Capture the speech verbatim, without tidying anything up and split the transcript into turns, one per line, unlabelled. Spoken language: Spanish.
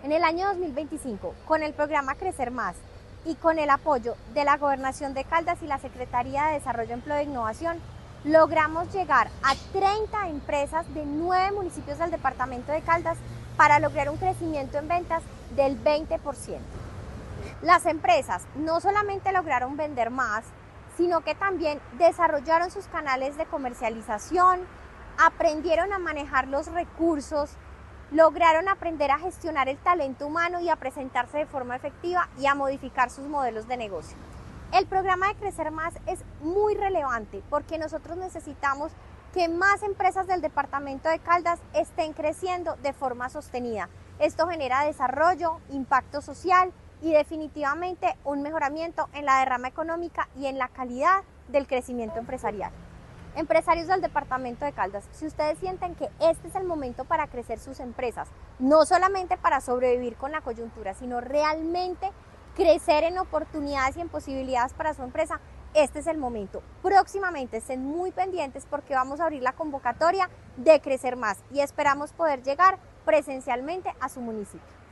En el año dos mil veinticinco, con el programa Crecer Más y con el apoyo de la Gobernación de Caldas y la Secretaría de Desarrollo, Empleo e Innovación, logramos llegar a treinta empresas de nueve municipios del departamento de Caldas para lograr un crecimiento en ventas del veinte por ciento. Las empresas no solamente lograron vender más, sino que también desarrollaron sus canales de comercialización, aprendieron a manejar los recursos, lograron aprender a gestionar el talento humano y a presentarse de forma efectiva y a modificar sus modelos de negocio. El programa de Crecer Más es muy relevante porque nosotros necesitamos que más empresas del departamento de Caldas estén creciendo de forma sostenida. Esto genera desarrollo, impacto social y definitivamente un mejoramiento en la derrama económica y en la calidad del crecimiento empresarial. Empresarios del departamento de Caldas, si ustedes sienten que este es el momento para crecer sus empresas, no solamente para sobrevivir con la coyuntura, sino realmente crecer en oportunidades y en posibilidades para su empresa, este es el momento. Próximamente estén muy pendientes porque vamos a abrir la convocatoria de Crecer Más y esperamos poder llegar presencialmente a su municipio.